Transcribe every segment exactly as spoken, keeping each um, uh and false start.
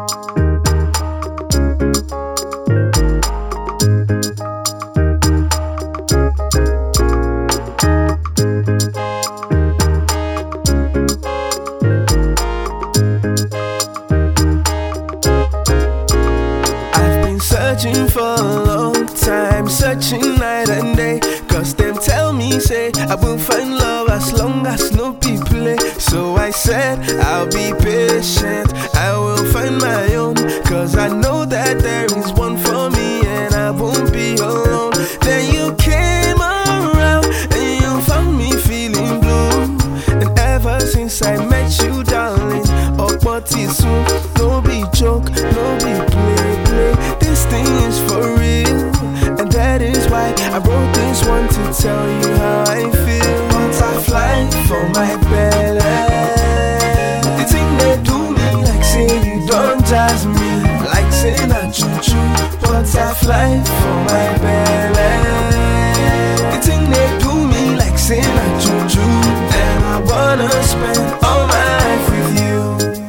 Searching for a long time, searching night and day. Cause them tell me, say, I will find love as long as no people play. So I said, I'll be patient, I will find my own. Cause I know that there is one for me and I won't be alone. Then you came around and you found me feeling blue. And ever since I met you, darling, oh, but it's soon. No be joke, no be play, play. This thing is for real, and that is why I wrote this one to tell you how I feel. Butterfly for my belly. The thing they do me like say you don't jazz me, like say na choo-choo. Butterfly for my belly. The thing they do me like say na choo-choo. And I wanna spend all my life with you.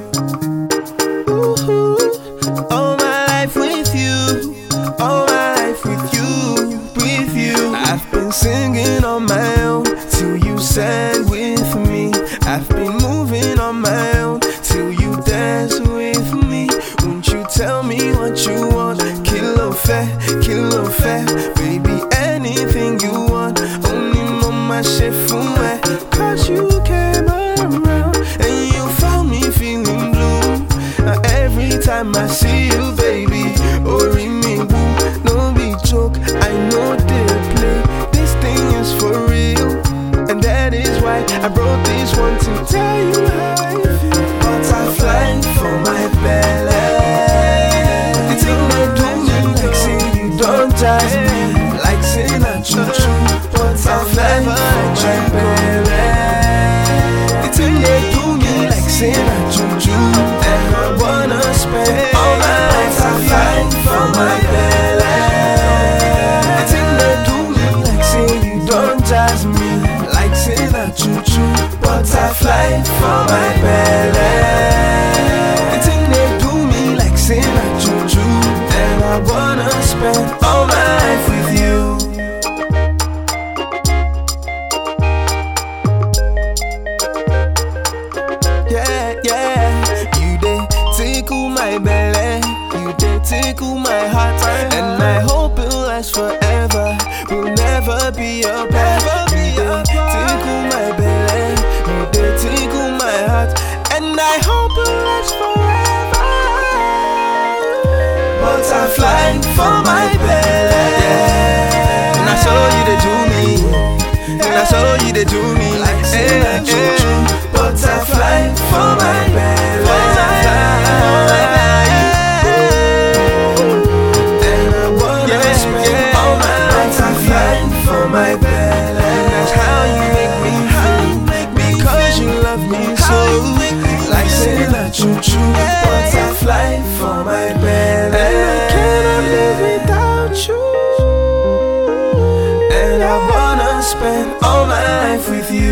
All my life with you, all my life with you, with you. I've been singing on my own till you sang with me. I've been moving on my own till you dance with me. Won't you tell me what you want? Kilo fair, kilo fair, baby, anything you want. Only mama chefun. Cause you came around and you found me feeling blue. Now every time I see you, baby, oh, me woo, no be joke, I know they play. This thing is for real, and that is why I wrote this one to tell you how I feel. Butterfly for my belly. The thing they do me like say you don't jazz me, like say na choo-choo. Butterfly for my belly. The thing they do me like say na choo-choo. And I wanna spend all my life for my belly. The thing they do me like say you don't jazz me, like say na choo-choo. Butterfly for my belly. The thing they do me like say na choo-choo. And I wanna spend all my life with you. Yeah, yeah, you dey tickle my belly, you dey tickle my heart, and I hope it'll last forever. We'll never be apart. You dey tickle my belly, you dey tickle my heart, and I hope it'll last forever. Butterfly for my belly. And I saw you dey do me, and I saw you dey do me like say na choo-choo. Butterfly for my belly. And I wanna spend all my life butterflying for my belly. And that's how you make me feel, because you love me so, like say na choo-choo. Butterfly for my belly. And I cannot live without you, and I wanna spend all my life with you.